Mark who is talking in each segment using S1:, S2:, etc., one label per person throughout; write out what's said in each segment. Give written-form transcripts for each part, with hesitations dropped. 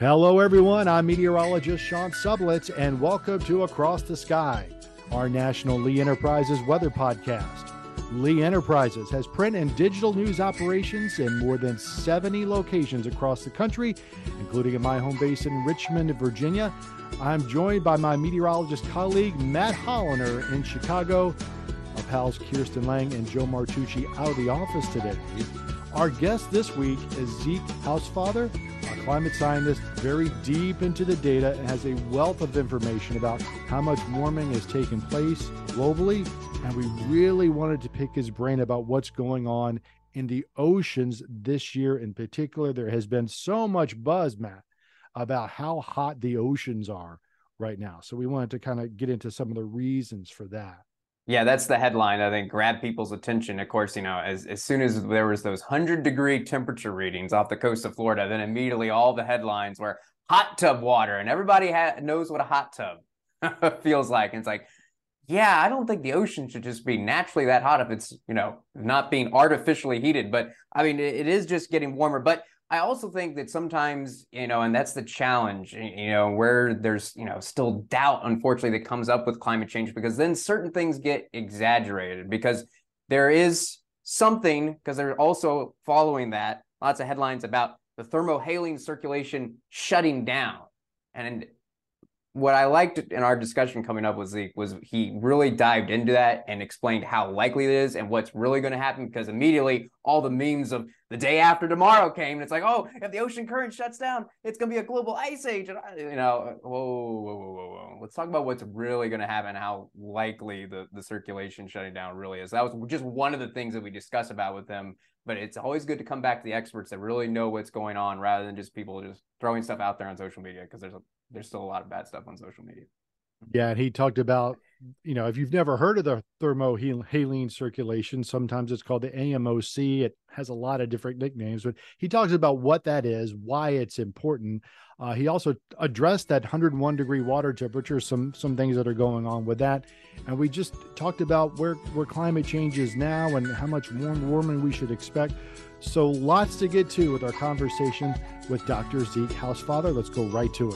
S1: Hello, everyone. I'm meteorologist Sean Sublitz, and welcome to Across the Sky, our national Lee Enterprises weather podcast. Lee Enterprises has print and digital news operations in more than 70 locations across the country, including at my home base in Richmond, Virginia. I'm joined by my meteorologist colleague, Matt Holliner in Chicago. Our pals Kirsten Lang and Joe Martucci out of the office today. Our guest this week is Zeke Hausfather, a climate scientist very deep into the data and has a wealth of information about how much warming is taking place globally. And we really wanted to pick his brain about what's going on in the oceans this year in particular. There has been so much buzz, Matt, about how hot the oceans are right now. So we wanted to kind of get into some of the reasons for that.
S2: Yeah, that's the headline, I think, grab people's attention. Of course, as soon as there was those 100-degree temperature readings off the coast of Florida, then immediately all the headlines were hot tub water, and everybody knows what a hot tub feels like. And it's like, yeah, I don't think the ocean should just be naturally that hot if it's, not being artificially heated. But I mean, it is just getting warmer. But I also think that sometimes, and that's the challenge, where there's, still doubt, unfortunately, that comes up with climate change, because then certain things get exaggerated because there is something, because they're also following that, lots of headlines about the thermohaline circulation shutting down. And what I liked in our discussion coming up was he really dived into that and explained how likely it is and what's really going to happen, because immediately all the memes of the day after tomorrow came, and it's like, oh, if the ocean current shuts down, it's going to be a global ice age. And whoa. Let's talk about what's really going to happen, how likely the circulation shutting down really is. That was just one of the things that we discussed about with him. But it's always good to come back to the experts that really know what's going on, rather than just people just throwing stuff out there on social media, because there's still a lot of bad stuff on social media.
S1: Yeah, and he talked about, if you've never heard of the thermohaline circulation, sometimes it's called the AMOC. It has a lot of different nicknames, but he talks about what that is, why it's important. He also addressed that 101-degree water temperature, some things that are going on with that. And we just talked about where climate change is now and how much warming we should expect. So lots to get to with our conversation with Dr. Zeke Hausfather. Let's go right to it.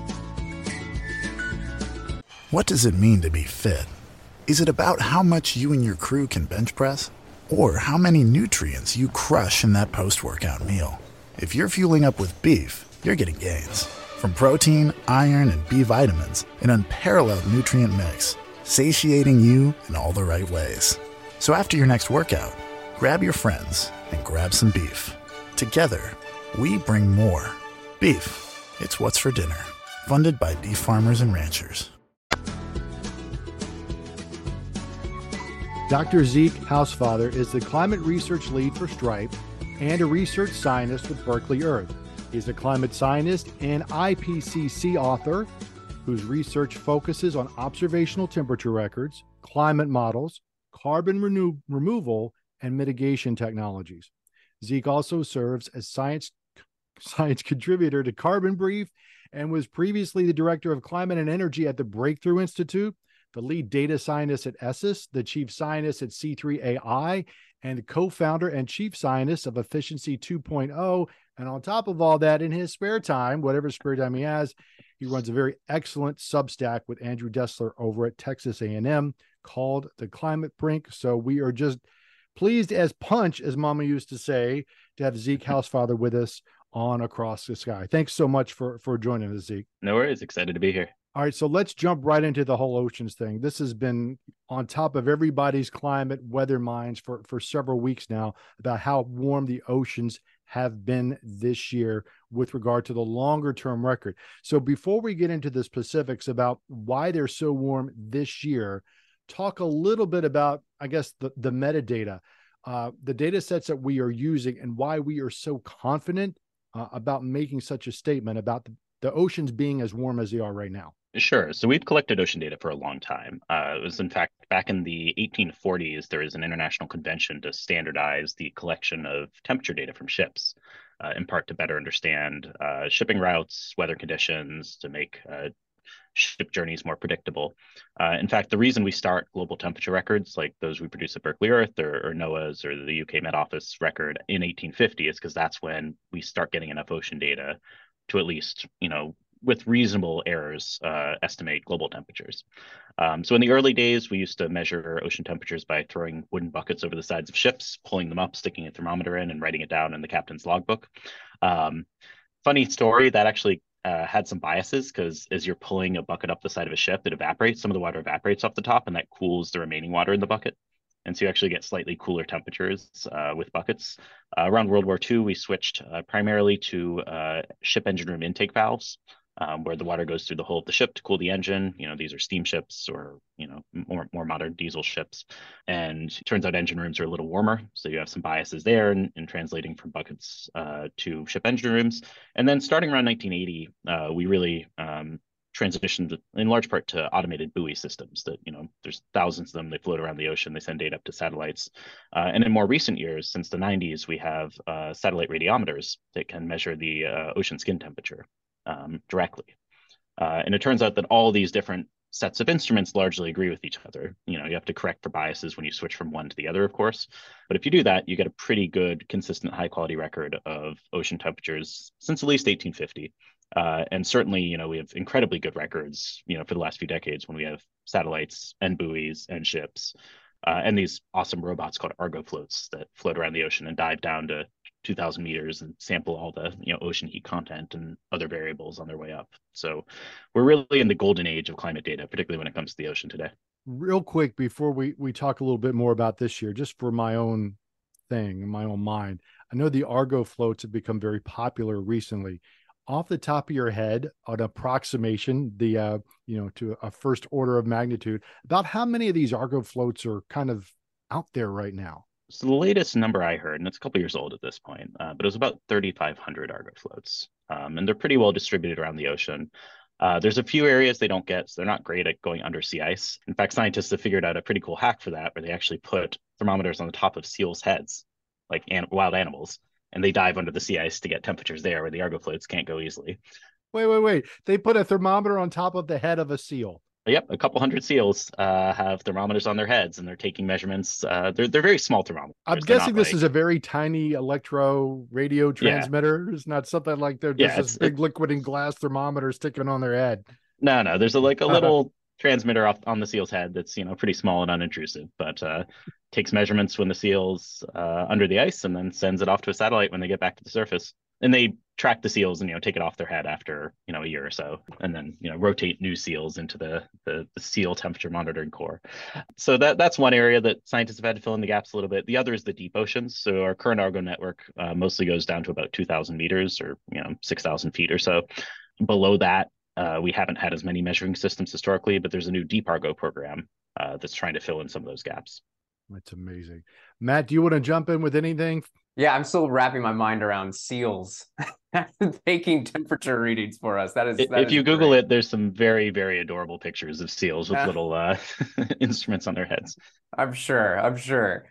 S3: What does it mean to be fit? Is it about how much you and your crew can bench press? Or how many nutrients you crush in that post-workout meal? If you're fueling up with beef, you're getting gains. From protein, iron, and B vitamins, an unparalleled nutrient mix, satiating you in all the right ways. So after your next workout, grab your friends and grab some beef. Together, we bring more. Beef, it's what's for dinner. Funded by beef farmers and ranchers.
S1: Dr. Zeke Hausfather is the climate research lead for Stripe and a research scientist with Berkeley Earth. He's a climate scientist and IPCC author whose research focuses on observational temperature records, climate models, carbon removal, and mitigation technologies. Zeke also serves as science contributor to Carbon Brief and was previously the director of climate and energy at the Breakthrough Institute, the lead data scientist at ESSIS, the chief scientist at C3AI, and the co-founder and chief scientist of Efficiency 2.0. And on top of all that, in his spare time, whatever spare time he has, he runs a very excellent Substack with Andrew Dessler over at Texas A&M called The Climate Brink. So we are just pleased as punch, as Mama used to say, to have Zeke Hausfather with us on Across the Sky. Thanks so much for joining us, Zeke.
S4: No worries. Excited to be here.
S1: All right, so let's jump right into the whole oceans thing. This has been on top of everybody's climate weather minds for several weeks now about how warm the oceans have been this year with regard to the longer term record. So before we get into the specifics about why they're so warm this year, talk a little bit about, I guess, the metadata, the data sets that we are using and why we are so confident about making such a statement about the oceans being as warm as they are right now.
S4: Sure. So we've collected ocean data for a long time. It was, in fact, back in the 1840s, there was an international convention to standardize the collection of temperature data from ships, in part to better understand shipping routes, weather conditions, to make ship journeys more predictable. In fact, the reason we start global temperature records, like those we produce at Berkeley Earth or NOAA's or the UK Met Office record in 1850, is because that's when we start getting enough ocean data to at least, with reasonable errors, estimate global temperatures. So in the early days, we used to measure ocean temperatures by throwing wooden buckets over the sides of ships, pulling them up, sticking a thermometer in, and writing it down in the captain's logbook. Funny story, that actually had some biases, because as you're pulling a bucket up the side of a ship, it evaporates. Some of the water evaporates off the top, and that cools the remaining water in the bucket. And so you actually get slightly cooler temperatures with buckets. Around World War II, we switched primarily to ship engine room intake valves, where the water goes through the hull of the ship to cool the engine. These are steamships or, more modern diesel ships. And it turns out engine rooms are a little warmer. So you have some biases there in translating from buckets to ship engine rooms. And then starting around 1980, we really transitioned in large part to automated buoy systems that, there's thousands of them. They float around the ocean. They send data up to satellites. And in more recent years, since the 90s, we have satellite radiometers that can measure the ocean skin temperature directly. And it turns out that all these different sets of instruments largely agree with each other. You have to correct for biases when you switch from one to the other, of course. But if you do that, you get a pretty good, consistent, high quality record of ocean temperatures since at least 1850. And certainly, we have incredibly good records, for the last few decades when we have satellites and buoys and ships and these awesome robots called Argo floats that float around the ocean and dive down to 2,000 meters and sample all the ocean heat content and other variables on their way up. So we're really in the golden age of climate data, particularly when it comes to the ocean today.
S1: Real quick, before we talk a little bit more about this year, just for my own thing, in my own mind, I know the Argo floats have become very popular recently. Off the top of your head, an approximation, to a first order of magnitude, about how many of these Argo floats are kind of out there right now?
S4: So the latest number I heard, and it's a couple years old at this point, but it was about 3,500 Argo floats. And they're pretty well distributed around the ocean. There's a few areas they don't get, so they're not great at going under sea ice. In fact, scientists have figured out a pretty cool hack for that, where they actually put thermometers on the top of seals' heads, like wild animals, and they dive under the sea ice to get temperatures there where the Argo floats can't go easily.
S1: Wait. They put a thermometer on top of the head of a seal.
S4: Yep, a couple hundred seals have thermometers on their heads, and they're taking measurements. They're very small thermometers.
S1: I'm guessing this is a very tiny electro radio transmitter. Yeah. It's not something like they're just this big liquid and glass thermometer sticking on their head.
S4: No. There's a little transmitter on the seal's head that's pretty small and unintrusive, but takes measurements when the seal's under the ice, and then sends it off to a satellite when they get back to the surface. And they track the seals and take it off their head after a year or so, and then rotate new seals into the seal temperature monitoring core. So that's one area that scientists have had to fill in the gaps a little bit. The other is the deep oceans. So our current Argo network mostly goes down to about 2,000 meters or 6,000 feet or so. Below that, we haven't had as many measuring systems historically, but there's a new Deep Argo program that's trying to fill in some of those gaps.
S1: That's amazing. Matt, do you want to jump in with anything?
S2: Yeah, I'm still wrapping my mind around seals taking temperature readings for us. If
S4: you Google it, there's some very, very adorable pictures of seals with little instruments on their heads.
S2: I'm sure.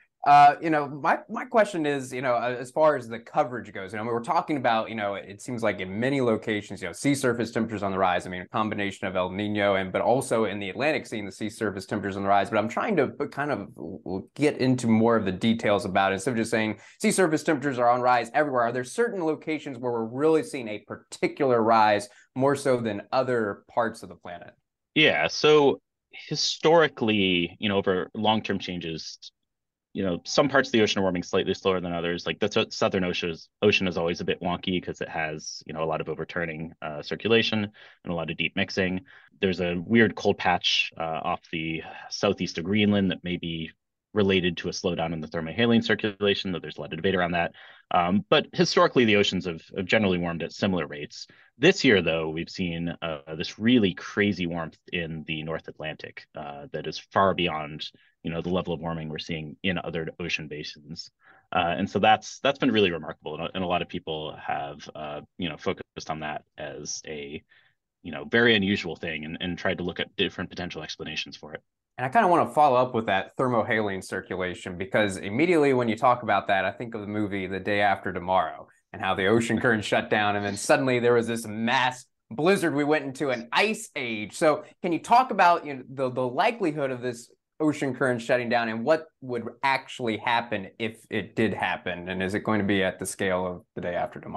S2: My question is, as far as the coverage goes, we're talking about, it seems like in many locations, sea surface temperatures on the rise. I mean, a combination of El Nino but also in the Atlantic, seeing the sea surface temperatures on the rise. But I'm trying to kind of get into more of the details about it. Instead of just saying sea surface temperatures are on rise everywhere, are there certain locations where we're really seeing a particular rise more so than other parts of the planet?
S4: Yeah. So historically, over long-term changes, some parts of the ocean are warming slightly slower than others. Like the Southern Ocean is always a bit wonky because it has, a lot of overturning circulation and a lot of deep mixing. There's a weird cold patch off the southeast of Greenland that may be related to a slowdown in the thermohaline circulation, though there's a lot of debate around that. But historically, the oceans have generally warmed at similar rates. This year, though, we've seen this really crazy warmth in the North Atlantic that is far beyond the level of warming we're seeing in other ocean basins. And so that's been really remarkable. And a lot of people have, focused on that as a, very unusual thing and tried to look at different potential explanations for it.
S2: And I kind of want to follow up with that thermohaline circulation, because immediately when you talk about that, I think of the movie The Day After Tomorrow and how the ocean current shut down. And then suddenly there was this mass blizzard. We went into an ice age. So can you talk about the likelihood of this ocean current shutting down and what would actually happen if it did happen? And is it going to be at the scale of The Day After Tomorrow?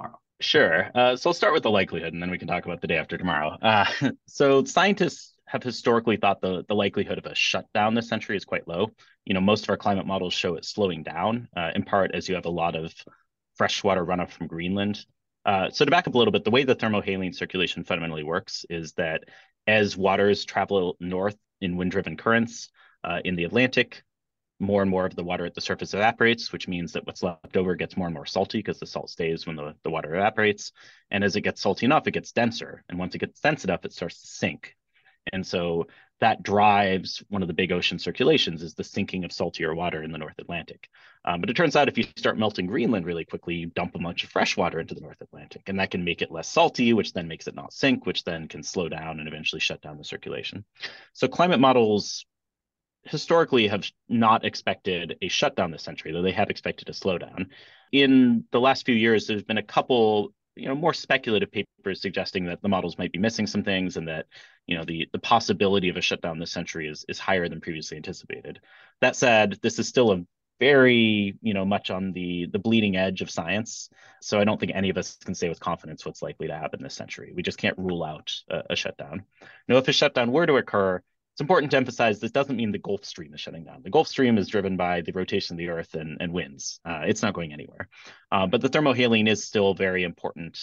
S4: Sure. So I'll start with the likelihood, and then we can talk about the day after tomorrow. So scientists have historically thought the likelihood of a shutdown this century is quite low. Most of our climate models show it slowing down, in part as you have a lot of freshwater runoff from Greenland. So to back up a little bit, the way the thermohaline circulation fundamentally works is that as waters travel north in wind-driven currents in the Atlantic, more and more of the water at the surface evaporates, which means that what's left over gets more and more salty because the salt stays when the water evaporates. And as it gets salty enough, it gets denser. And once it gets dense enough, it starts to sink. And so that drives one of the big ocean circulations is the sinking of saltier water in the North Atlantic. But it turns out if you start melting Greenland really quickly, you dump a bunch of fresh water into the North Atlantic, and that can make it less salty, which then makes it not sink, which then can slow down and eventually shut down the circulation. So climate models historically have not expected a shutdown this century, though they have expected a slowdown. In the last few years, there's been a couple, more speculative papers suggesting that the models might be missing some things and that, the possibility of a shutdown this century is higher than previously anticipated. That said, this is still a very, much on the bleeding edge of science. So I don't think any of us can say with confidence what's likely to happen this century. We just can't rule out a shutdown. Now, if a shutdown were to occur, it's important to emphasize this doesn't mean the Gulf Stream is shutting down. The Gulf Stream is driven by the rotation of the Earth and winds. It's not going anywhere. But the thermohaline is still very important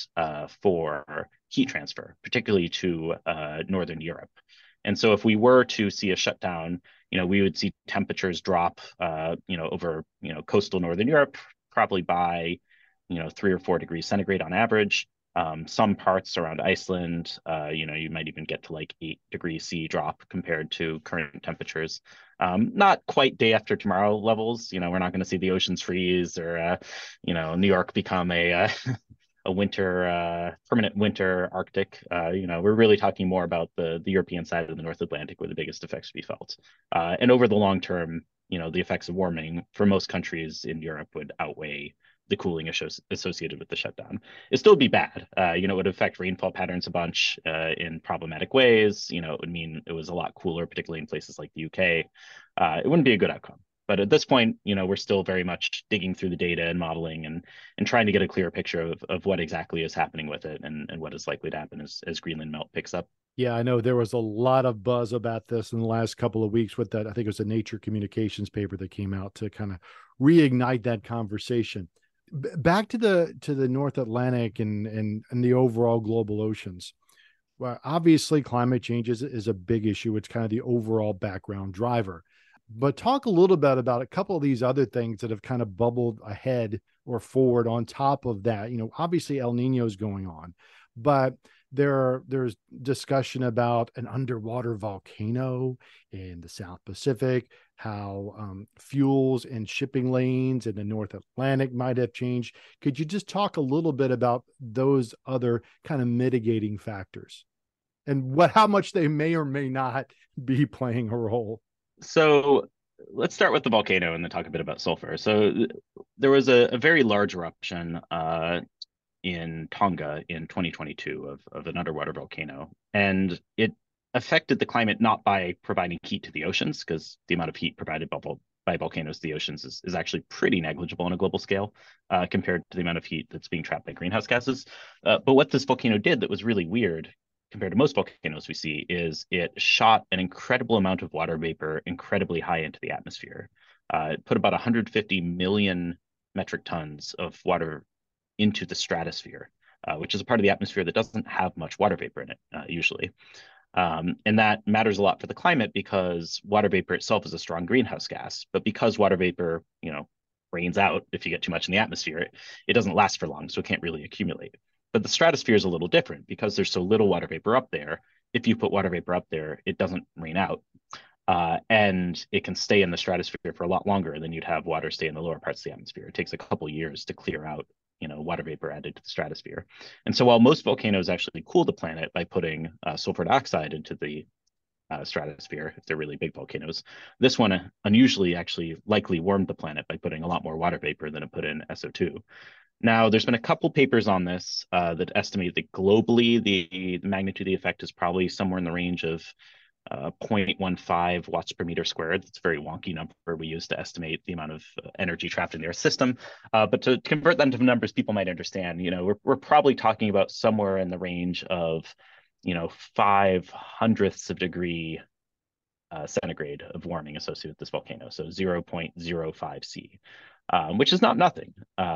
S4: for heat transfer, particularly to Northern Europe. And so if we were to see a shutdown, we would see temperatures drop, over, coastal Northern Europe, probably by, 3 or 4 degrees centigrade on average. Some parts around Iceland, you might even get to like 8 degrees C drop compared to current temperatures. Not quite day after tomorrow levels. We're not going to see the oceans freeze or, New York become a a winter, permanent winter Arctic. We're really talking more about the European side of the North Atlantic where the biggest effects will be felt. And over the long term, the effects of warming for most countries in Europe would outweigh the cooling associated with the shutdown. It still would be bad. It would affect rainfall patterns a bunch in problematic ways. It would mean it was a lot cooler, particularly in places like the UK. It wouldn't be a good outcome. But at this point, we're still very much digging through the data and modeling and trying to get a clear picture of what exactly is happening with it and what is likely to happen as Greenland melt picks up.
S1: Yeah, I know there was a lot of buzz about this in the last couple of weeks with that. I think it was a Nature Communications paper that came out to kind of reignite that conversation. Back to the North Atlantic and the overall global oceans. Well, obviously, climate change is a big issue. It's kind of the overall background driver. But talk a little bit about a couple of these other things that have kind of bubbled ahead or forward on top of that. Obviously El Nino is going on, but there's discussion about an underwater volcano in the South Pacific, how fuels and shipping lanes in the North Atlantic might have changed. Could you just talk a little bit about those other kind of mitigating factors and how much they may or may not be playing a role?
S4: So let's start with the volcano and then talk a bit about sulfur. So there was a very large eruption in Tonga in 2022 of an underwater volcano, and it affected the climate not by providing heat to the oceans, because the amount of heat provided by volcanoes to the oceans is actually pretty negligible on a global scale compared to the amount of heat that's being trapped by greenhouse gases. But what this volcano did that was really weird compared to most volcanoes we see is it shot an incredible amount of water vapor incredibly high into the atmosphere. It put about 150 million metric tons of water into the stratosphere, which is a part of the atmosphere that doesn't have much water vapor in it usually. And that matters a lot for the climate because water vapor itself is a strong greenhouse gas, but because water vapor, rains out if you get too much in the atmosphere, it doesn't last for long, so it can't really accumulate. But the stratosphere is a little different because there's so little water vapor up there. If you put water vapor up there, it doesn't rain out. And it can stay in the stratosphere for a lot longer than you'd have water stay in the lower parts of the atmosphere. It takes a couple years to clear out, water vapor added to the stratosphere. And so while most volcanoes actually cool the planet by putting sulfur dioxide into the stratosphere, if they're really big volcanoes, this one unusually actually likely warmed the planet by putting a lot more water vapor than it put in SO2. Now, there's been a couple papers on this that estimate that globally the magnitude of the effect is probably somewhere in the range of 0.15 watts per meter squared. That's a very wonky number we use to estimate the amount of energy trapped in the Earth's system. But to convert that into numbers people might understand, we're probably talking about somewhere in the range of, 0.05 degree centigrade of warming associated with this volcano, so 0.05 C, which is not nothing,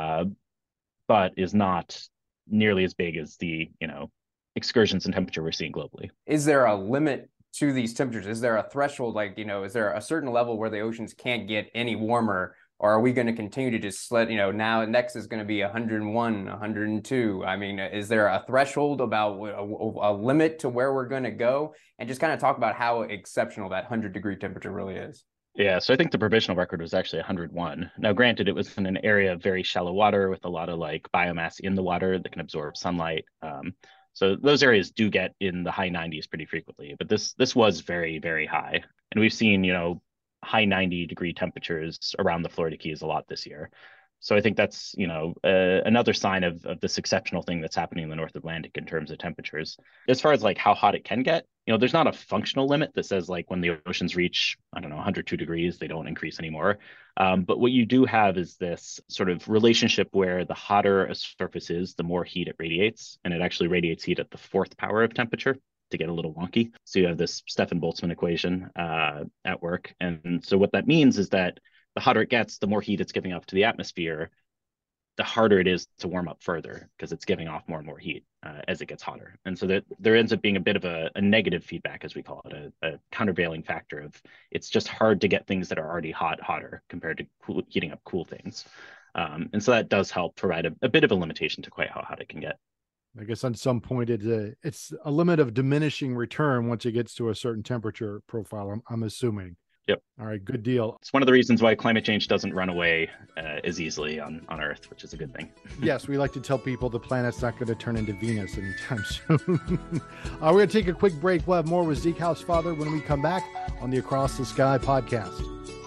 S4: but is not nearly as big as the excursions in temperature we're seeing globally.
S2: Is there a limit to these temperatures? Is there a threshold, is there a certain level where the oceans can't get any warmer? Or are we going to continue to just let, now next is going to be 101, 102? I mean, is there a threshold about a limit to where we're going to go? And just kind of talk about how exceptional that 100-degree temperature really is.
S4: Yeah, so I think the provisional record was actually 101. Now, granted, it was in an area of very shallow water with a lot of biomass in the water that can absorb sunlight. So those areas do get in the high 90s pretty frequently, but this was very, very high. And we've seen, high 90-degree temperatures around the Florida Keys a lot this year. So I think that's, another sign of this exceptional thing that's happening in the North Atlantic in terms of temperatures. As far as how hot it can get, there's not a functional limit that says when the oceans reach, 102 degrees, they don't increase anymore. But what you do have is this sort of relationship where the hotter a surface is, the more heat it radiates, and it actually radiates heat at the fourth power of temperature, to get a little wonky. So you have this Stefan-Boltzmann equation at work. And so what that means is that the hotter it gets, the more heat it's giving up to the atmosphere, the harder it is to warm up further because it's giving off more and more heat as it gets hotter. And so there ends up being a bit of a negative feedback, as we call it, a countervailing factor of it's just hard to get things that are already hotter compared to heating up cool things. And so that does help provide a bit of a limitation to quite how hot it can get.
S1: I guess on some point it's a limit of diminishing return once it gets to a certain temperature profile, I'm assuming.
S4: Yep.
S1: All right, good deal.
S4: It's one of the reasons why climate change doesn't run away as easily on Earth, which is a good thing.
S1: Yes, we like to tell people the planet's not going to turn into Venus anytime soon. We're going to take a quick break. We'll have more with Zeke Hausfather when we come back on the Across the Sky podcast.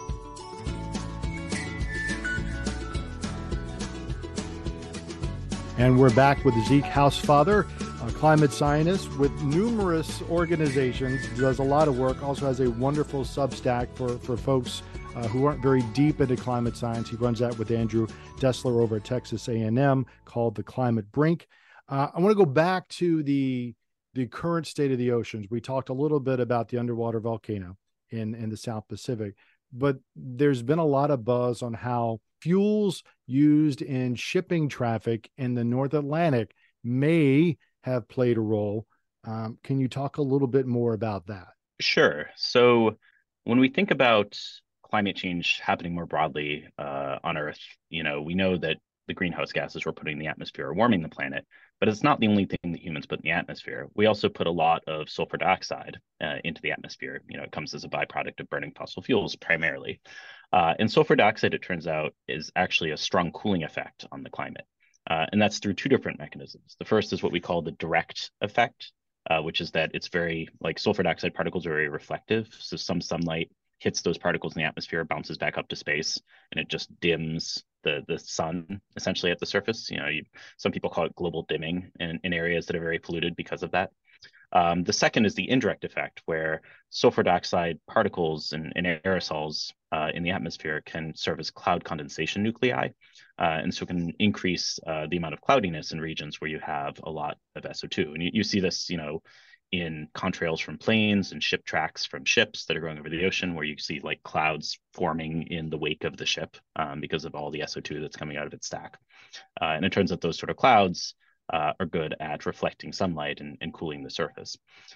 S1: And we're back with Zeke Hausfather, a climate scientist with numerous organizations, does a lot of work, also has a wonderful Substack for folks who aren't very deep into climate science. He runs that with Andrew Dessler over at Texas A&M called The Climate Brink. I want to go back to the current state of the oceans. We talked a little bit about the underwater volcano in the South Pacific, but there's been a lot of buzz on how fuels used in shipping traffic in the North Atlantic may have played a role. Can you talk a little bit more about that?
S4: Sure. So when we think about climate change happening more broadly on Earth, we know that the greenhouse gases we're putting in the atmosphere are warming the planet, but it's not the only thing that humans put in the atmosphere. We also put a lot of sulfur dioxide into the atmosphere. It comes as a byproduct of burning fossil fuels primarily. And sulfur dioxide, it turns out, is actually a strong cooling effect on the climate. And that's through two different mechanisms. The first is what we call the direct effect, which is that it's sulfur dioxide particles are very reflective. So some sunlight hits those particles in the atmosphere, bounces back up to space, and it just dims the sun essentially at the surface. Some people call it global dimming in areas that are very polluted because of that. The second is the indirect effect, where sulfur dioxide particles and aerosols in the atmosphere can serve as cloud condensation nuclei, and so can increase the amount of cloudiness in regions where you have a lot of SO2. And you see this, in contrails from planes and ship tracks from ships that are going over the ocean, where you see clouds forming in the wake of the ship because of all the SO2 that's coming out of its stack. And it turns out those sort of clouds are good at reflecting sunlight and cooling the surface.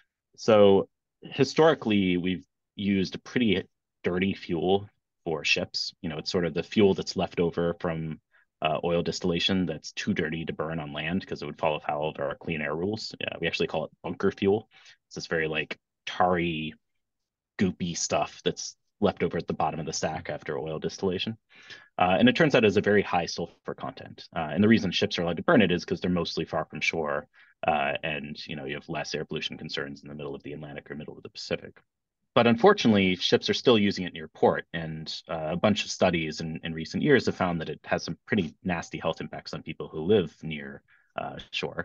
S4: So historically, we've used a pretty dirty fuel for ships. It's sort of the fuel that's left over from oil distillation that's too dirty to burn on land because it would fall afoul of our clean air rules. We actually call it bunker fuel. It's this very tarry, goopy stuff that's left over at the bottom of the stack after oil distillation. And it turns out it has a very high sulfur content. And the reason ships are allowed to burn it is because they're mostly far from shore. And you have less air pollution concerns in the middle of the Atlantic or middle of the Pacific. But unfortunately, ships are still using it near port, and a bunch of studies in recent years have found that it has some pretty nasty health impacts on people who live near shore.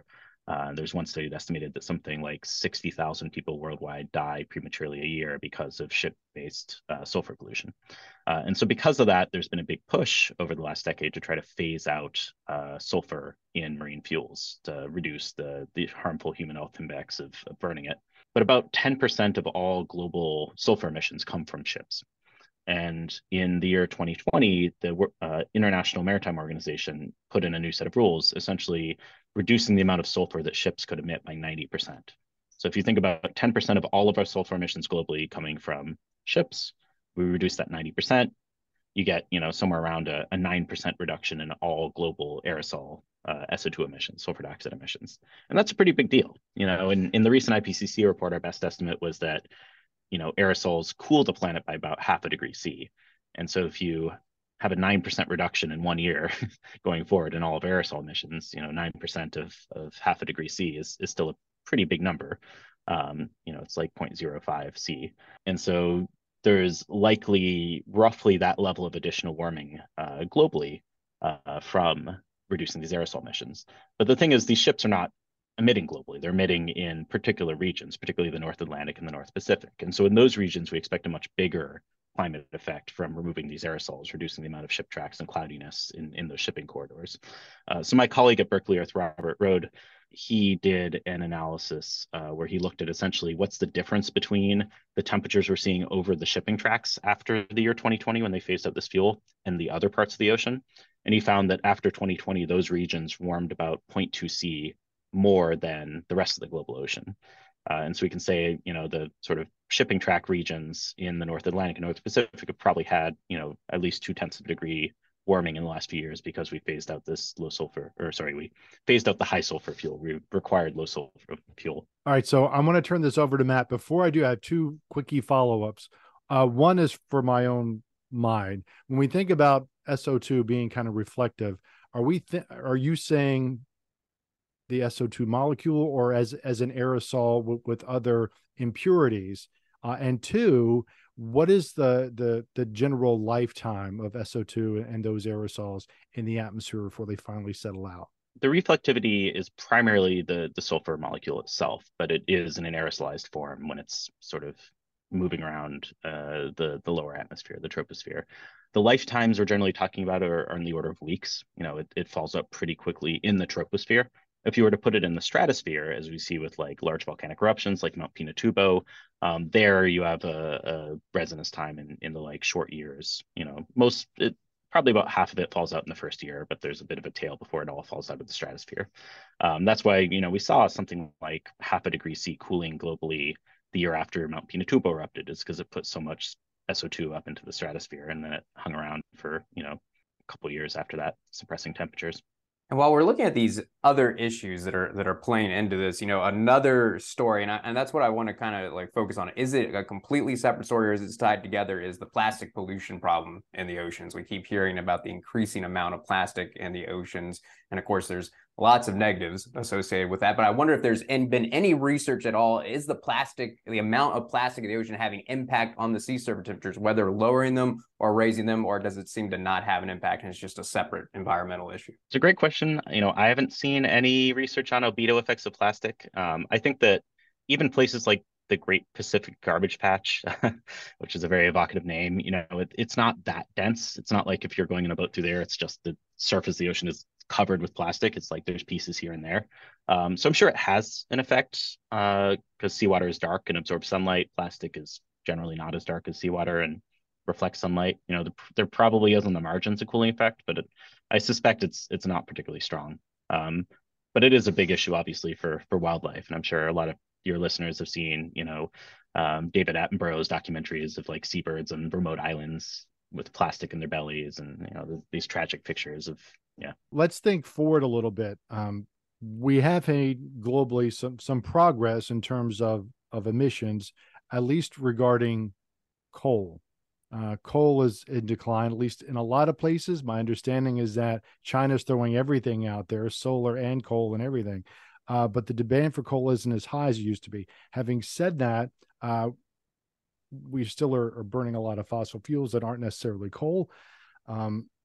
S4: There's one study that estimated that something like 60,000 people worldwide die prematurely a year because of ship-based sulfur pollution. And so because of that, there's been a big push over the last decade to try to phase out sulfur in marine fuels to reduce the harmful human health impacts of burning it. But about 10% of all global sulfur emissions come from ships. And in the year 2020, the International Maritime Organization put in a new set of rules, essentially reducing the amount of sulfur that ships could emit by 90%. So if you think about 10% of all of our sulfur emissions globally coming from ships, we reduce that 90%, you get, somewhere around a 9% reduction in all global aerosol SO2 emissions, sulfur dioxide emissions. And that's a pretty big deal. In the recent IPCC report, our best estimate was that aerosols cool the planet by about 0.5 degree C. And so if you have a 9% reduction in 1 year going forward in all of aerosol emissions, 9% of 0.5 degree C is still a pretty big number. It's like 0.05 C. And so there's likely roughly that level of additional warming globally from reducing these aerosol emissions. But the thing is, these ships are not emitting globally. They're emitting in particular regions, particularly the North Atlantic and the North Pacific. And so in those regions, we expect a much bigger climate effect from removing these aerosols, reducing the amount of ship tracks and cloudiness in those shipping corridors. So my colleague at Berkeley Earth, Robert Rode, he did an analysis where he looked at essentially what's the difference between the temperatures we're seeing over the shipping tracks after the year 2020 when they phased out this fuel and the other parts of the ocean. And he found that after 2020, those regions warmed about 0.2 C more than the rest of the global ocean. And so we can say, the sort of shipping track regions in the North Atlantic and North Pacific have probably had, at least 0.2 degree warming in the last few years because we phased out we phased out the high sulfur fuel. We required low sulfur fuel.
S1: All right. So I'm going to turn this over to Matt. Before I do, I have two quickie follow-ups. One is for my own mind. When we think about SO2 being kind of reflective, are you saying the SO2 molecule or as an aerosol with other impurities? And two, what is the general lifetime of SO2 and those aerosols in the atmosphere before they finally settle out?
S4: The reflectivity is primarily the sulfur molecule itself, but it is in an aerosolized form when it's sort of moving around the lower atmosphere, the troposphere. The lifetimes we're generally talking about are in the order of weeks. It falls up pretty quickly in the troposphere. If you were to put it in the stratosphere, as we see with like large volcanic eruptions like Mount Pinatubo, there you have a residence time in the like short years. Probably about half of it falls out in the first year, but there's a bit of a tail before it all falls out of the stratosphere. That's why we saw something like 0.5 degree C cooling globally the year after Mount Pinatubo erupted, is because it put so much SO2 up into the stratosphere, and then it hung around for a couple of years after that, suppressing temperatures.
S2: And while we're looking at these other issues that are playing into this, another story, and that's what I want to kind of like focus on. Is it a completely separate story, or is it tied together? Is the plastic pollution problem in the oceans? We keep hearing about the increasing amount of plastic in the oceans, and of course, there's lots of negatives associated with that. But I wonder if there's been any research at all. Is the amount of plastic in the ocean having impact on the sea surface temperatures, whether lowering them or raising them, or does it seem to not have an impact and it's just a separate environmental issue?
S4: It's a great question. I haven't seen any research on albedo effects of plastic. I think that even places like the Great Pacific Garbage Patch, which is a very evocative name, it's not that dense. It's not like if you're going in a boat through there, it's just the surface of the ocean is covered with plastic. It's like there's pieces here and there. So I'm sure it has an effect because seawater is dark and absorbs sunlight. Plastic is generally not as dark as seawater and reflects sunlight. There probably is on the margins a cooling effect, but I suspect it's not particularly strong. But it is a big issue, obviously, for wildlife. And I'm sure a lot of your listeners have seen, David Attenborough's documentaries of like seabirds on remote islands with plastic in their bellies and, these tragic pictures of, yeah.
S1: Let's think forward a little bit. We have had globally some progress in terms of emissions, at least regarding coal. Coal is in decline, at least in a lot of places. My understanding is that China's throwing everything out there, solar and coal and everything. But the demand for coal isn't as high as it used to be. Having said that, we still are burning a lot of fossil fuels that aren't necessarily coal.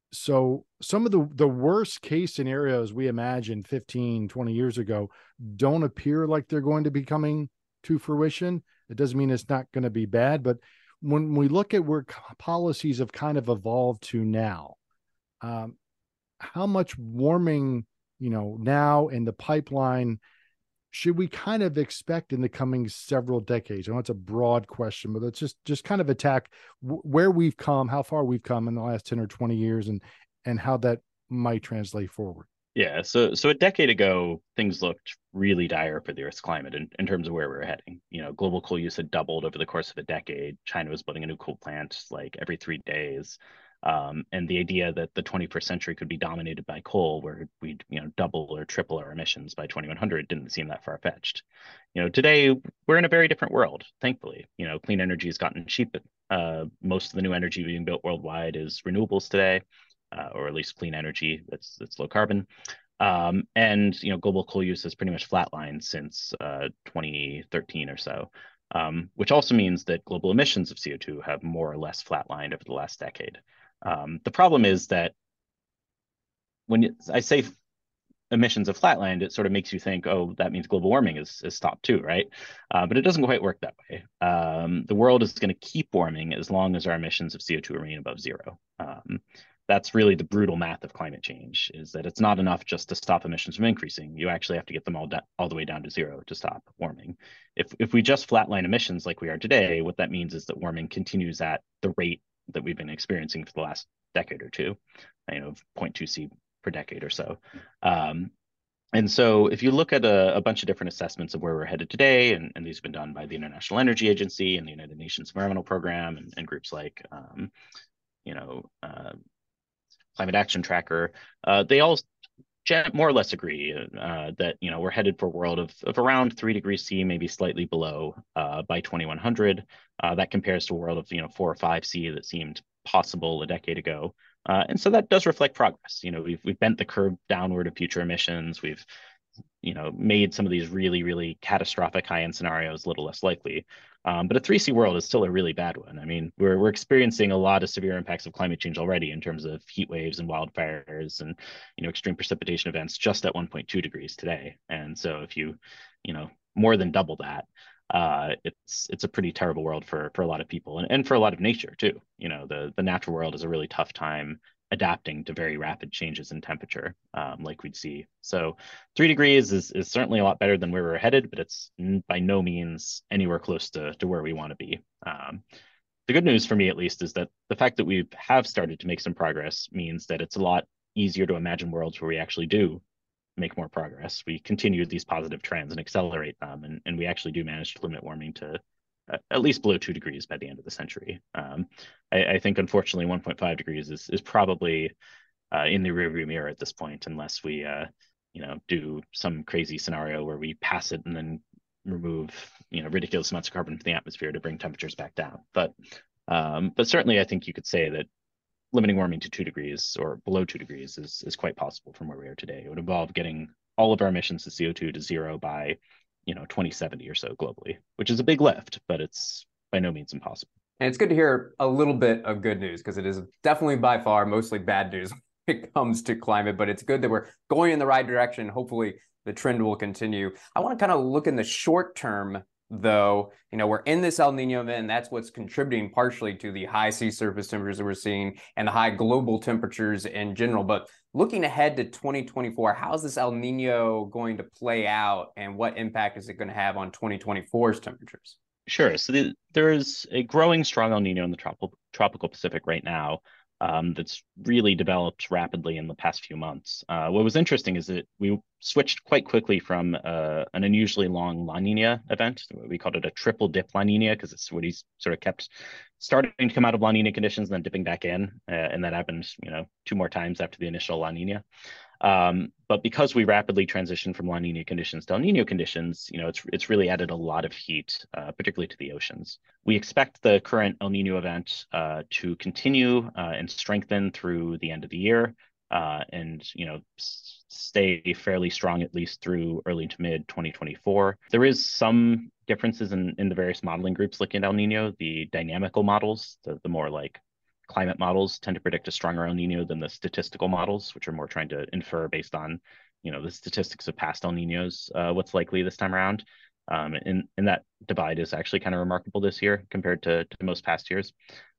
S1: So some of the worst case scenarios we imagined 15, 20 years ago don't appear like they're going to be coming to fruition. It doesn't mean it's not going to be bad, but when we look at where policies have kind of evolved to now, um, how much warming, now in the pipeline should we kind of expect in the coming several decades? I know it's a broad question, but let's just kind of attack where we've come, how far we've come in the last 10 or 20 years, and how that might translate forward.
S4: Yeah, so a decade ago, things looked really dire for the Earth's climate in terms of where we were heading. Global coal use had doubled over the course of a decade. China was building a new coal plant like every 3 days. And the idea that the 21st century could be dominated by coal, where we'd double or triple our emissions by 2100, didn't seem that far-fetched. Today we're in a very different world, thankfully. Clean energy has gotten cheap. Most of the new energy being built worldwide is renewables today. Or at least clean energy that's low carbon. And global coal use has pretty much flatlined since 2013 or so, which also means that global emissions of CO2 have more or less flatlined over the last decade. The problem is that when I say emissions have flatlined, it sort of makes you think, oh, that means global warming is stopped too, right? But it doesn't quite work that way. The world is going to keep warming as long as our emissions of CO2 remain above zero. That's really the brutal math of climate change, is that it's not enough just to stop emissions from increasing. You actually have to get them all the way down to zero to stop warming. If we just flatline emissions like we are today, what that means is that warming continues at the rate that we've been experiencing for the last decade or two, 0.2 C per decade or so. And so if you look at a bunch of different assessments of where we're headed today, and these have been done by the International Energy Agency and the United Nations Environmental Program and groups like Climate Action Tracker, they all more or less agree that we're headed for a world of around 3 degrees C, maybe slightly below by 2100. That compares to a world of 4 or 5 C that seemed possible a decade ago. And so that does reflect progress. We've bent the curve downward of future emissions. We've made some of these really, really catastrophic high-end scenarios a little less likely. But a 3C world is still a really bad one. I mean, we're experiencing a lot of severe impacts of climate change already in terms of heat waves and wildfires and extreme precipitation events just at 1.2 degrees today. And so if you more than double that, it's a pretty terrible world for a lot of people and for a lot of nature too. The natural world is a really tough time adapting to very rapid changes in temperature, like we'd see. So 3 degrees is certainly a lot better than where we're headed, but it's by no means anywhere close to where we want to be. The good news for me, at least, is that the fact that we have started to make some progress means that it's a lot easier to imagine worlds where we actually do make more progress. We continue these positive trends and accelerate them, and we actually do manage to limit warming to at least below 2 degrees by the end of the century. I think, unfortunately, 1.5 degrees is probably in the rearview mirror at this point, unless we, do some crazy scenario where we pass it and then remove, ridiculous amounts of carbon from the atmosphere to bring temperatures back down. But certainly, I think you could say that limiting warming to 2 degrees or below 2 degrees is quite possible from where we are today. It would involve getting all of our emissions of CO2 to zero by 2070 or so globally, which is a big lift, but it's by no means impossible.
S2: And it's good to hear a little bit of good news, because it is definitely by far mostly bad news when it comes to climate, but it's good that we're going in the right direction. Hopefully the trend will continue. I want to kind of look in the short term, though. We're in this El Nino event, and that's what's contributing partially to the high sea surface temperatures that we're seeing and the high global temperatures in general. But looking ahead to 2024, how's this El Nino going to play out, and what impact is it going to have on 2024's temperatures?
S4: Sure. So there's a growing strong El Nino in the tropical Pacific right now, that's really developed rapidly in the past few months. What was interesting is that we switched quite quickly from an unusually long La Nina event. We called it a triple dip La Nina because it's what he's sort of kept starting to come out of La Nina conditions and then dipping back in. And that happened, 2 more times after the initial La Nina. But because we rapidly transitioned from La Nina conditions to El Nino conditions, it's really added a lot of heat, particularly to the oceans. We expect the current El Nino event to continue and strengthen through the end of the year, and stay fairly strong at least through early to mid 2024. There is some differences in the various modeling groups looking at El Nino. The dynamical models, the more like climate models tend to predict a stronger El Nino than the statistical models, which are more trying to infer based on, the statistics of past El Ninos, what's likely this time around. And that divide is actually kind of remarkable this year compared to most past years.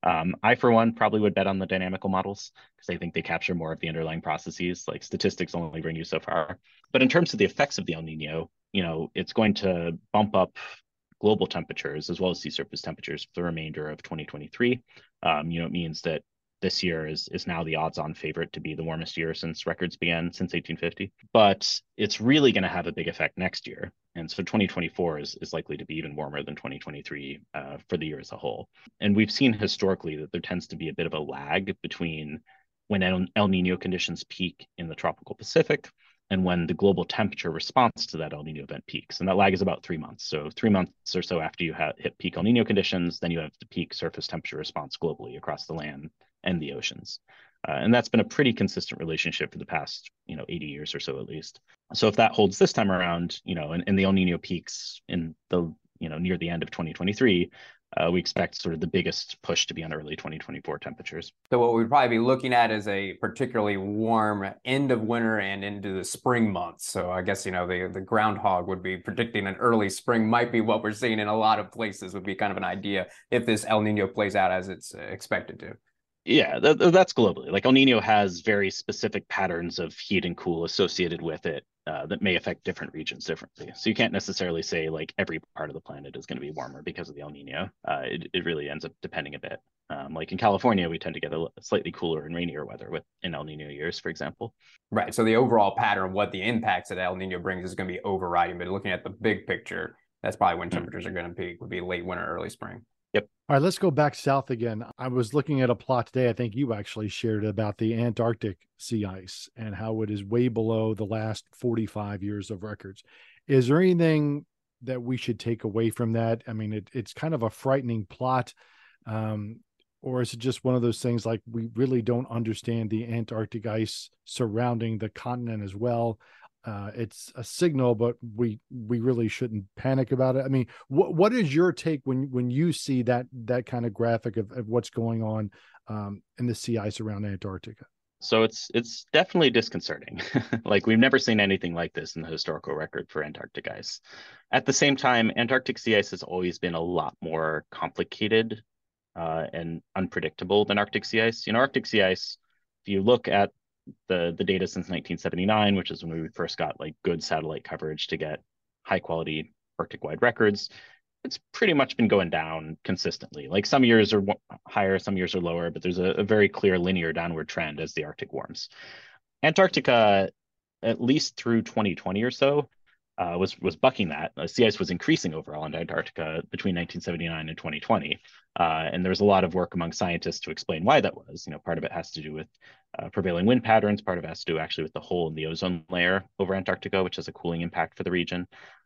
S4: I, for one, probably would bet on the dynamical models because I think they capture more of the underlying processes. Like statistics only bring you so far. But in terms of the effects of the El Nino, it's going to bump up global temperatures as well as sea surface temperatures for the remainder of 2023. It means that this year is now the odds-on favorite to be the warmest year since records began since 1850. But it's really going to have a big effect next year. And so 2024 is likely to be even warmer than 2023 for the year as a whole. And we've seen historically that there tends to be a bit of a lag between when El Nino conditions peak in the tropical Pacific and when the global temperature response to that El Nino event peaks. And that lag is about 3 months. So 3 months or so after you hit peak El Nino conditions, then you have the peak surface temperature response globally across the land and the oceans. And that's been a pretty consistent relationship for the past, 80 years or so at least. So if that holds this time around, and the El Nino peaks in the, near the end of 2023, we expect sort of the biggest push to be on early 2024 temperatures.
S2: So what we'd probably be looking at is a particularly warm end of winter and into the spring months. So I guess, the groundhog would be predicting an early spring might be what we're seeing in a lot of places, would be kind of an idea if this El Nino plays out as it's expected to.
S4: Yeah, that's globally. Like El Nino has very specific patterns of heat and cool associated with it that may affect different regions differently. So you can't necessarily say like every part of the planet is going to be warmer because of the El Nino. It really ends up depending a bit. Like in California, we tend to get a slightly cooler and rainier weather in El Nino years, for example.
S2: Right. So the overall pattern of what the impacts that El Nino brings is going to be overriding. But looking at the big picture, that's probably when temperatures are going to peak, would be late winter, early spring.
S4: Yep.
S1: All right, let's go back south again. I was looking at a plot today. I think you actually shared it about the Antarctic sea ice and how it is way below the last 45 years of records. Is there anything that we should take away from that? I mean, it's kind of a frightening plot. Or is it just one of those things like we really don't understand the Antarctic ice surrounding the continent as well? It's a signal, but we really shouldn't panic about it. I mean, what is your take when you see that kind of graphic of what's going on in the sea ice around Antarctica?
S4: So it's definitely disconcerting. Like we've never seen anything like this in the historical record for Antarctic ice. At the same time, Antarctic sea ice has always been a lot more complicated and unpredictable than Arctic sea ice. Arctic sea ice, if you look at the data since 1979, which is when we first got like good satellite coverage to get high quality Arctic wide records, it's pretty much been going down consistently. Like some years are higher, some years are lower, but there's a very clear linear downward trend as the Arctic warms. Antarctica, at least through 2020 or so, was bucking that. Sea ice was increasing overall in Antarctica between 1979 and 2020. And there was a lot of work among scientists to explain why that was. Part of it has to do with prevailing wind patterns. Part of it has to do actually with the hole in the ozone layer over Antarctica, which has a cooling impact for the region.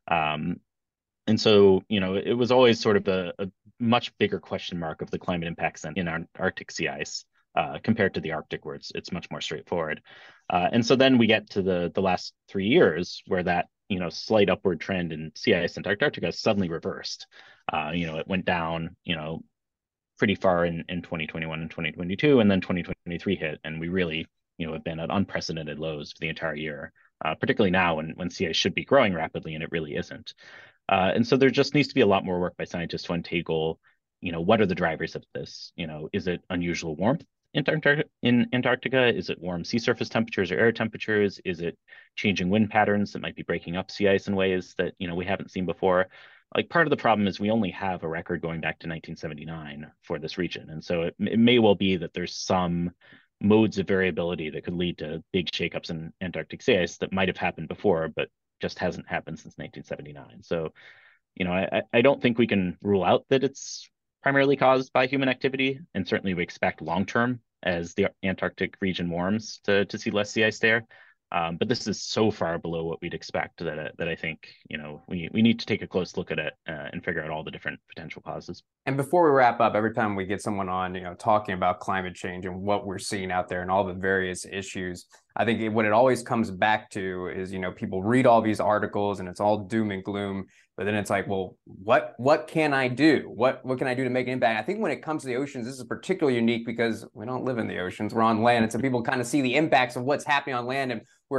S4: And so, it was always sort of a much bigger question mark of the climate impacts in Arctic sea ice compared to the Arctic, where it's much more straightforward. And so then we get to the last 3 years where that slight upward trend in sea ice in Antarctica suddenly reversed. It went down, pretty far in 2021 and 2022, and then 2023 hit, and we really, have been at unprecedented lows for the entire year, particularly now when sea ice should be growing rapidly and it really isn't. And so there just needs to be a lot more work by scientists to untangle, what are the drivers of this? Is it unusual warmth in Antarctica? Is it warm sea surface temperatures or air temperatures? Is it changing wind patterns that might be breaking up sea ice in ways that, we haven't seen before? Like part of the problem is we only have a record going back to 1979 for this region. And so it may well be that there's some modes of variability that could lead to big shakeups in Antarctic sea ice that might have happened before, but just hasn't happened since 1979. So, I don't think we can rule out that it's primarily caused by human activity. And certainly we expect long-term as the Antarctic region warms to see less sea ice there. But this is so far below what we'd expect that I think, we need to take a close look at it and figure out all the different potential causes.
S2: And before we wrap up, every time we get someone on, talking about climate change and what we're seeing out there and all the various issues, I think what it always comes back to is, people read all these articles and it's all doom and gloom, but then it's like, well, what can I do? What can I do to make an impact? I think when it comes to the oceans, this is particularly unique because we don't live in the oceans, we're on land. And so people kind of see the impacts of what's happening on land. And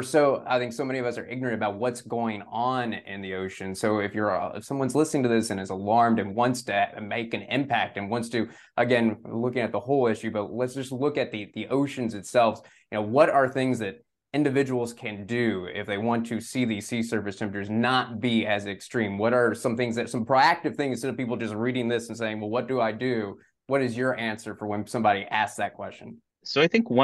S2: I think so many of us are ignorant about what's going on in the ocean. So if someone's listening to this and is alarmed and wants to make an impact and wants to, again, looking at the whole issue, but let's just look at the oceans itself. What are things that individuals can do if they want to see these sea surface temperatures not be as extreme? What are some proactive things, instead of people just reading this and saying, well, what do I do? What is your answer for when somebody asks that question?
S4: So I think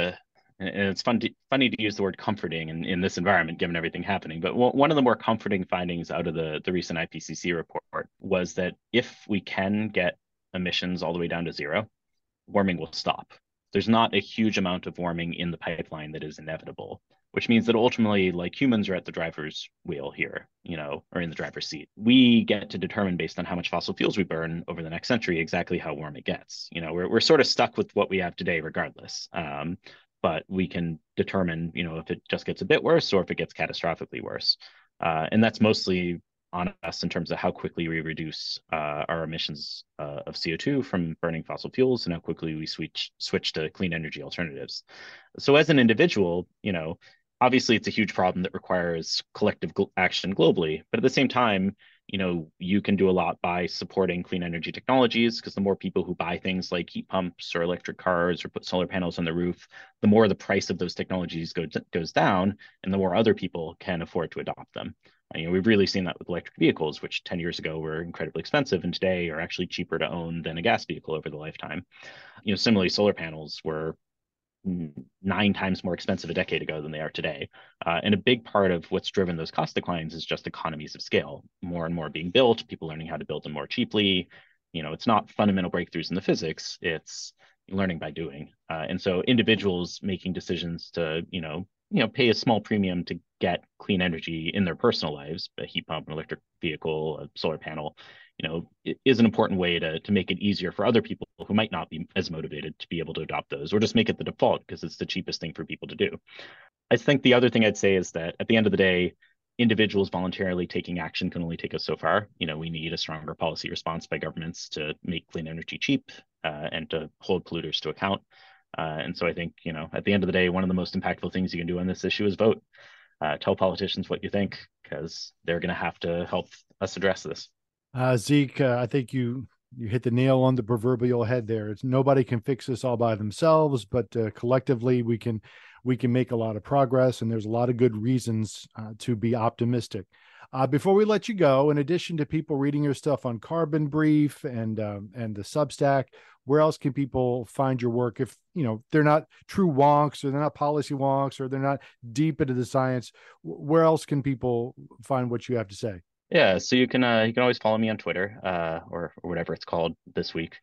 S4: and it's funny to use the word comforting in this environment, given everything happening. But one of the more comforting findings out of the recent IPCC report was that if we can get emissions all the way down to zero, warming will stop. There's not a huge amount of warming in the pipeline that is inevitable, which means that ultimately, like, humans are at the driver's wheel here, or in the driver's seat. We get to determine, based on how much fossil fuels we burn over the next century, exactly how warm it gets. We're sort of stuck with what we have today regardless. But we can determine, if it just gets a bit worse or if it gets catastrophically worse. And that's mostly on us in terms of how quickly we reduce our emissions of CO2 from burning fossil fuels and how quickly we switch to clean energy alternatives. So as an individual, obviously it's a huge problem that requires collective action globally. But at the same time, you can do a lot by supporting clean energy technologies, because the more people who buy things like heat pumps or electric cars or put solar panels on the roof, the more the price of those technologies goes down, and the more other people can afford to adopt them. We've really seen that with electric vehicles, which 10 years ago were incredibly expensive and today are actually cheaper to own than a gas vehicle over the lifetime. Similarly, solar panels were 9 times more expensive a decade ago than they are today. And a big part of what's driven those cost declines is just economies of scale. More and more being built, people learning how to build them more cheaply. It's not fundamental breakthroughs in the physics, it's learning by doing. And so individuals making decisions to, pay a small premium to get clean energy in their personal lives, a heat pump, an electric vehicle, a solar panel, it is an important way to make it easier for other people who might not be as motivated to be able to adopt those, or just make it the default because it's the cheapest thing for people to do. I think the other thing I'd say is that at the end of the day, individuals voluntarily taking action can only take us so far. We need a stronger policy response by governments to make clean energy cheap and to hold polluters to account. And so I think, at the end of the day, one of the most impactful things you can do on this issue is vote. Tell politicians what you think, because they're going to have to help us address this.
S1: Zeke, I think you hit the nail on the proverbial head there. Nobody can fix this all by themselves, but collectively we can make a lot of progress, and there's a lot of good reasons to be optimistic. Before we let you go, in addition to people reading your stuff on Carbon Brief and the Substack, where else can people find your work if they're not true wonks, or they're not policy wonks, or they're not deep into the science? Where else can people find what you have to say?
S4: Yeah, so you can always follow me on Twitter, or whatever it's called this week,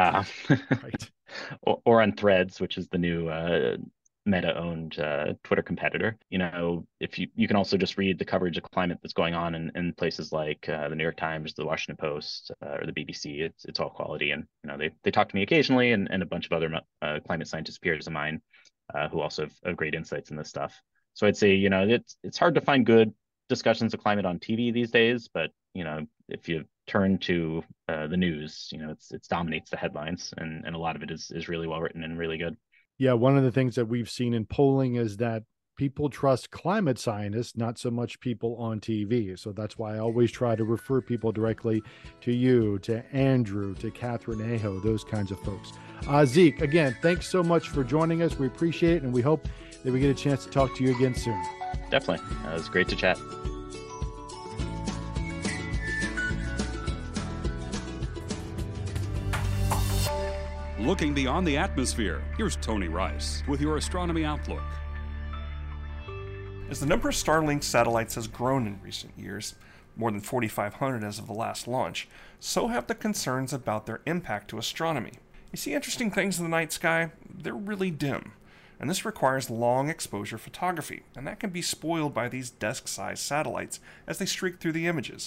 S1: Right.
S4: or on Threads, which is the new Meta-owned Twitter competitor. If you can also just read the coverage of climate that's going on in places like the New York Times, the Washington Post, or the BBC. It's all quality, and they talk to me occasionally, and a bunch of other climate scientist peers of mine who also have great insights in this stuff. So I'd say it's hard to find good discussions of climate on TV these days, but if you turn to the news, it dominates the headlines, and a lot of it is really well written and really good.
S1: Yeah, one of the things that we've seen in polling is that people trust climate scientists, not so much people on TV. So that's why I always try to refer people directly to you, to Andrew, to Catherine Aho, those kinds of folks. Zeke, again, thanks so much for joining us. We appreciate it, and we hope that we get a chance to talk to you again soon.
S4: Definitely. It was great to chat.
S5: Looking beyond the atmosphere, here's Tony Rice with your Astronomy Outlook.
S6: As the number of Starlink satellites has grown in recent years, more than 4,500 as of the last launch, so have the concerns about their impact to astronomy. You see interesting things in the night sky? They're really dim, and this requires long exposure photography, and that can be spoiled by these desk-sized satellites as they streak through the images.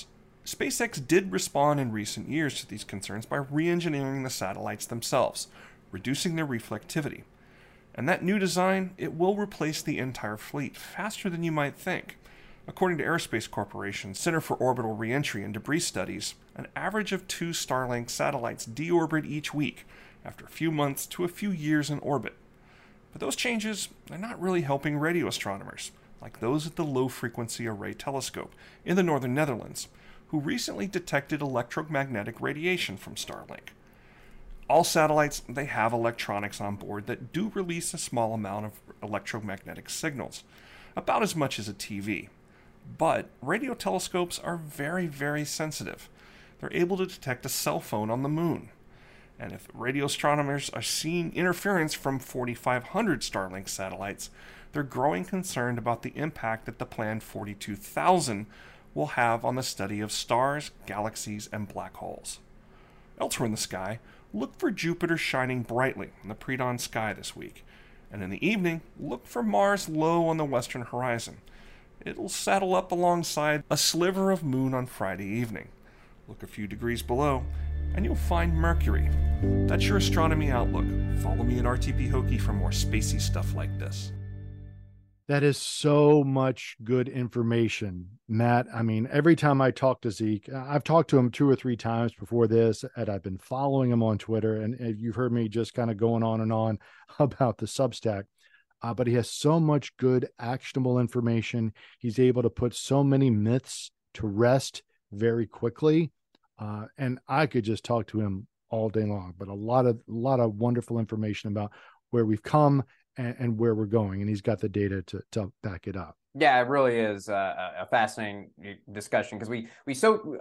S6: SpaceX did respond in recent years to these concerns by re-engineering the satellites themselves, reducing their reflectivity. And that new design, it will replace the entire fleet faster than you might think. According to Aerospace Corporation's Center for Orbital Reentry and Debris Studies, an average of 2 Starlink satellites deorbit each week, after a few months to a few years in orbit. But those changes are not really helping radio astronomers, like those at the Low Frequency Array Telescope in the northern Netherlands, who recently detected electromagnetic radiation from Starlink. All satellites, they have electronics on board that do release a small amount of electromagnetic signals, about as much as a TV. But radio telescopes are very, very sensitive. They're able to detect a cell phone on the moon. And if radio astronomers are seeing interference from 4,500 Starlink satellites, they're growing concerned about the impact that the planned 42,000 will have on the study of stars, galaxies, and black holes. Elsewhere in the sky, look for Jupiter shining brightly in the pre-dawn sky this week. And in the evening, look for Mars low on the western horizon. It'll settle up alongside a sliver of moon on Friday evening. Look a few degrees below, and you'll find Mercury. That's your astronomy outlook. Follow me at RTP Hokie for more spacey stuff like this.
S1: That is so much good information, Matt. I mean, every time I talk to Zeke, I've talked to him 2 or 3 times before this, and I've been following him on Twitter, and you've heard me just kind of going on and on about the Substack. But he has so much good, actionable information. He's able to put so many myths to rest very quickly. And I could just talk to him all day long, but a lot of wonderful information about where we've come and where we're going. And he's got the data to back it up.
S2: Yeah, it really is a fascinating discussion because we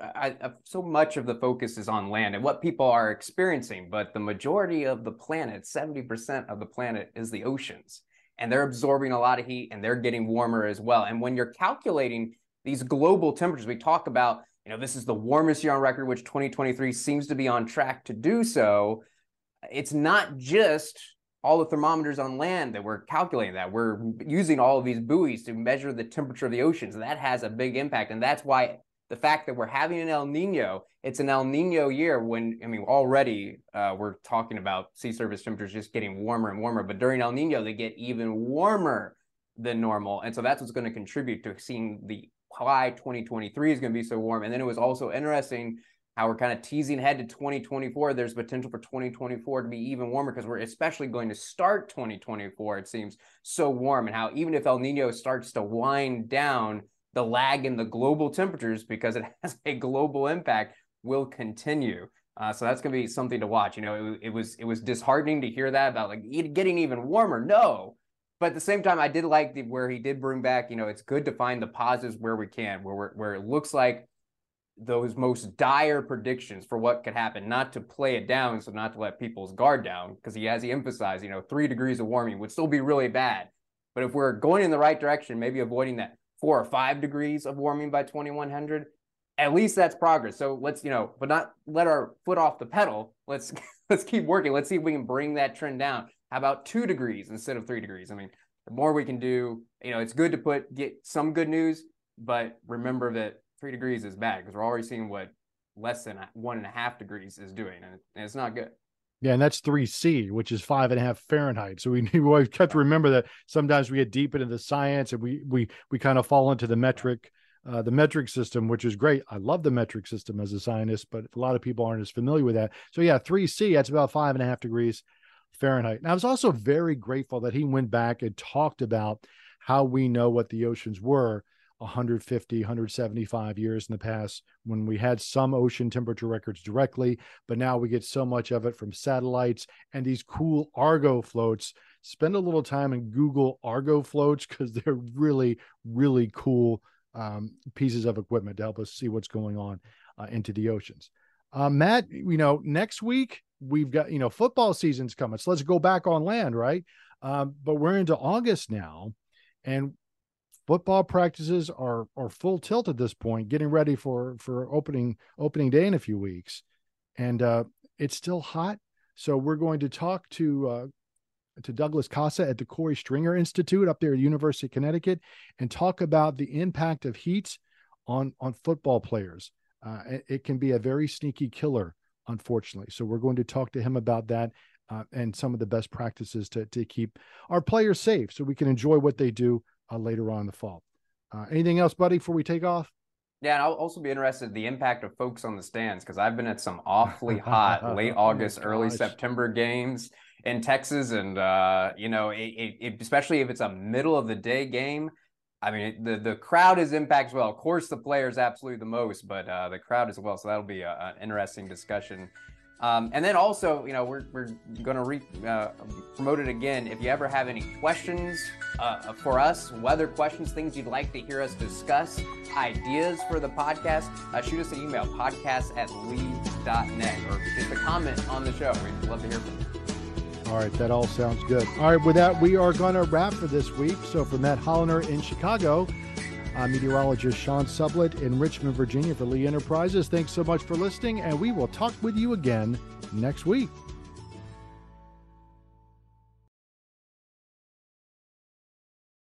S2: so much of the focus is on land and what people are experiencing, but the majority of the planet, 70% of the planet, is the oceans, and they're absorbing a lot of heat and they're getting warmer as well. And when you're calculating these global temperatures, we talk about, this is the warmest year on record, which 2023 seems to be on track to do so. It's not just all the thermometers on land that we're calculating that. We're using all of these buoys to measure the temperature of the oceans. And that has a big impact. And that's why the fact that we're having an El Nino, it's an El Nino year when, already we're talking about sea surface temperatures just getting warmer and warmer. But during El Nino, they get even warmer than normal. And so that's what's going to contribute to seeing why 2023 is going to be so warm. And then it was also interesting how we're kind of teasing ahead to 2024. There's potential for 2024 to be even warmer because we're especially going to start 2024, it seems, so warm. And how even if El Nino starts to wind down, the lag in the global temperatures, because it has a global impact, will continue. So that's going to be something to watch. It was disheartening to hear that about getting even warmer. No. But at the same time, I did like where he did bring back, it's good to find the positives where we can, where it looks like those most dire predictions for what could happen, not to play it down, so not to let people's guard down, because he emphasized, 3 degrees of warming would still be really bad. But if we're going in the right direction, maybe avoiding that 4 or 5 degrees of warming by 2100, at least that's progress. So let's, but not let our foot off the pedal. Let's keep working. Let's see if we can bring that trend down. How about 2 degrees instead of 3 degrees? The more we can do, it's good to get some good news, but remember that 3 degrees is bad because we're already seeing what less than 1.5 degrees is doing, and it's not good.
S1: Yeah, and that's 3C, which is 5.5 Fahrenheit. So we always have to remember that sometimes we get deep into the science and we kind of fall into the metric system, which is great. I love the metric system as a scientist, but a lot of people aren't as familiar with that. So yeah, 3C, that's about 5.5 degrees Fahrenheit. And I was also very grateful that he went back and talked about how we know what the oceans were 150, 175 years in the past when we had some ocean temperature records directly, but now we get so much of it from satellites and these cool Argo floats. Spend a little time and Google Argo floats because they're really, really cool pieces of equipment to help us see what's going on into the oceans. Matt, next week we've got, football season's coming. So let's go back on land, right? But we're into August now, and football practices are full tilt at this point, getting ready for opening day in a few weeks. And it's still hot. So we're going to talk to Douglas Casa at the Corey Stringer Institute up there at University of Connecticut and talk about the impact of heat on football players. it can be a very sneaky killer, unfortunately. So we're going to talk to him about that and some of the best practices to keep our players safe so we can enjoy what they do later on in the fall. Anything else, buddy, before we take off?
S2: Yeah, and I'll also be interested in the impact of folks on the stands, because I've been at some awfully hot late August, early September games in Texas, and especially if it's a middle of the day game. I mean, the crowd is impacted as well. Of course, the players absolutely the most, but the crowd as well. So that'll be an interesting discussion. And then also, we're going to promote it again. If you ever have any questions for us, weather questions, things you'd like to hear us discuss, ideas for the podcast, shoot us an email, podcast@lee.net, or just a comment on the show. We'd love to hear from you.
S1: All right, that all sounds good. All right, with that, we are going to wrap for this week. So for Matt Holliner in Chicago, meteorologist Sean Sublett in Richmond, Virginia for Lee Enterprises, thanks so much for listening, and we will talk with you again next week.